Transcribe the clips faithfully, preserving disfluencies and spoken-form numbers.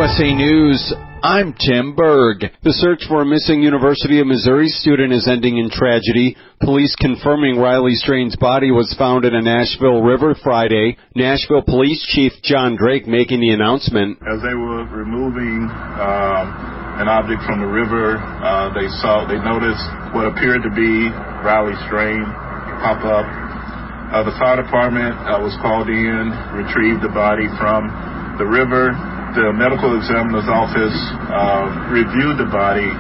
S A News, I'm Tim Berg. The search for a missing University of Missouri student is ending in tragedy. Police confirming Riley Strain's body was found in a Nashville river Friday. Nashville Police Chief John Drake making the announcement. As they were removing um, an object from the river, uh, they saw, they noticed what appeared to be Riley Strain pop up. Uh, the fire department uh, was called in, retrieved the body from the river. The medical examiner's office uh, reviewed the body,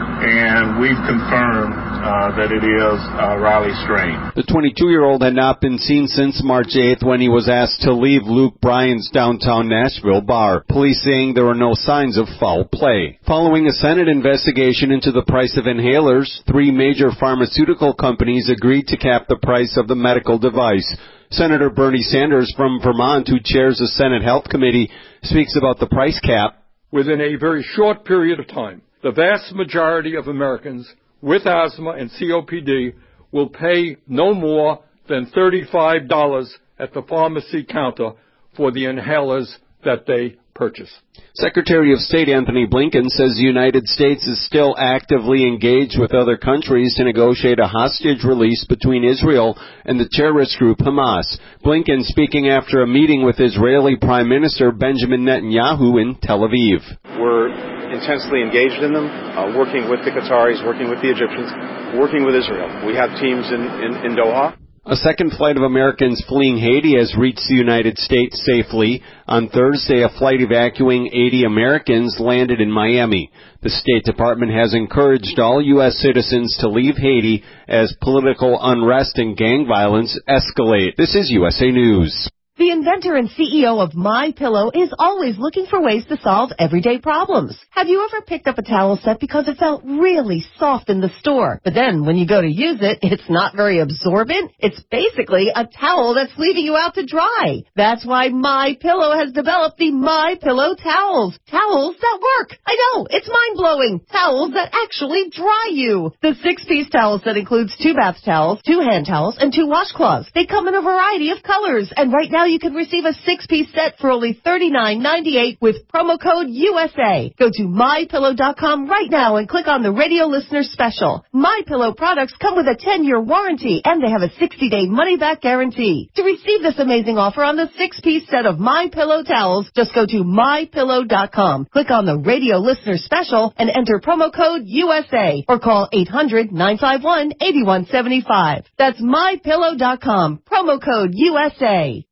and we've confirmed uh, that it is uh, Riley Strain. The twenty-two-year-old had not been seen since March eighth when he was asked to leave Luke Bryan's downtown Nashville bar. Police saying there were no signs of foul play. Following a Senate investigation into the price of inhalers, three major pharmaceutical companies agreed to cap the price of the medical device. Senator Bernie Sanders from Vermont, who chairs the Senate Health Committee, speaks about the price cap. Within a very short period of time, the vast majority of Americans with asthma and C O P D will pay no more than thirty-five dollars at the pharmacy counter for the inhalers that they purchase. Secretary of State Anthony Blinken says the United States is still actively engaged with other countries to negotiate a hostage release between Israel and the terrorist group Hamas. Blinken speaking after a meeting with Israeli Prime Minister Benjamin Netanyahu in Tel Aviv. We're intensely engaged in them, uh, working with the Qataris, working with the Egyptians, working with Israel. We have teams in, in, in Doha. A second flight of Americans fleeing Haiti has reached the United States safely. On Thursday, a flight evacuating eighty Americans landed in Miami. The State Department has encouraged all U S citizens to leave Haiti as political unrest and gang violence escalate. This is U S A News. The inventor and C E O of MyPillow is always looking for ways to solve everyday problems. Have you ever picked up a towel set because it felt really soft in the store, but then when you go to use it, it's not very absorbent? It's basically a towel that's leaving you out to dry. That's why MyPillow has developed the MyPillow towels. Towels that work. I know, it's mind-blowing. Towels that actually dry you. The six-piece towel set includes two bath towels, two hand towels, and two washcloths. They come in a variety of colors, and right now you can receive a six-piece set for only thirty-nine ninety-eight with promo code U S A. Go to my pillow dot com right now and click on the radio listener special. MyPillow products come with a ten-year warranty, and they have a sixty-day money-back guarantee. To receive this amazing offer on the six-piece set of MyPillow towels, just go to my pillow dot com, click on the radio listener special, and enter promo code U S A, or call eight hundred nine five one eight one seven five. That's my pillow dot com, promo code U S A.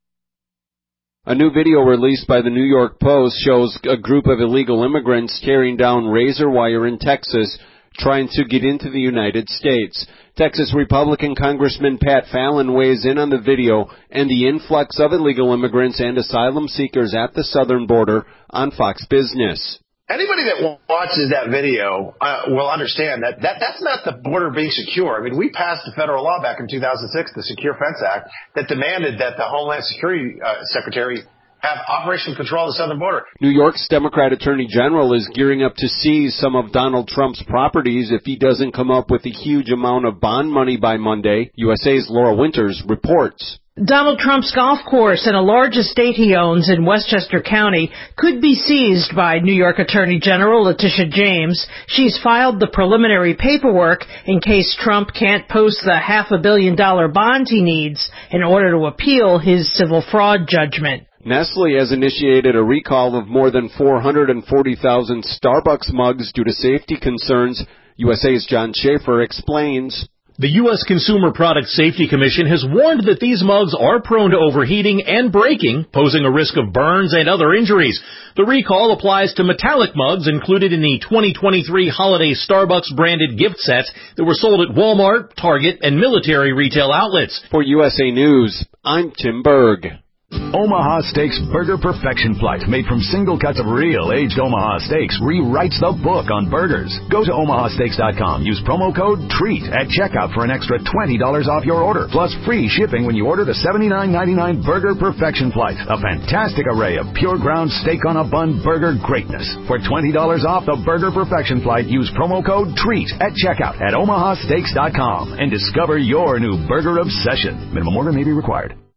A new video released by the New York Post shows a group of illegal immigrants tearing down razor wire in Texas, trying to get into the United States. Texas Republican Congressman Pat Fallon weighs in on the video and the influx of illegal immigrants and asylum seekers at the southern border on Fox Business. Anybody that watches that video uh, will understand that, that that's not the border being secure. I mean, we passed a federal law back in two thousand six, the Secure Fence Act, that demanded that the Homeland Security uh, Secretary have operational control of the southern border. New York's Democrat Attorney General is gearing up to seize some of Donald Trump's properties if he doesn't come up with a huge amount of bond money by Monday. U S A's Laura Winters reports. Donald Trump's golf course and a large estate he owns in Westchester County could be seized by New York Attorney General Letitia James. She's filed the preliminary paperwork in case Trump can't post the half a billion dollar bond he needs in order to appeal his civil fraud judgment. Nestle has initiated a recall of more than four hundred forty thousand Starbucks mugs due to safety concerns. U S A's John Schaefer explains. The U S Consumer Product Safety Commission has warned that these mugs are prone to overheating and breaking, posing a risk of burns and other injuries. The recall applies to metallic mugs included in the twenty twenty-three holiday Starbucks branded gift sets that were sold at Walmart, Target, and military retail outlets. For U S A News, I'm Tim Berg. Omaha Steaks Burger Perfection Flight, made from single cuts of real aged Omaha steaks, rewrites the book on burgers. Go to omaha steaks dot com. Use promo code TREAT at checkout for an extra twenty dollars off your order, plus free shipping when you order the seventy-nine ninety-nine Burger Perfection Flight. A fantastic array of pure ground steak on a bun burger greatness. For twenty dollars off the Burger Perfection Flight, use promo code TREAT at checkout at omaha steaks dot com and discover your new burger obsession. Minimum order may be required.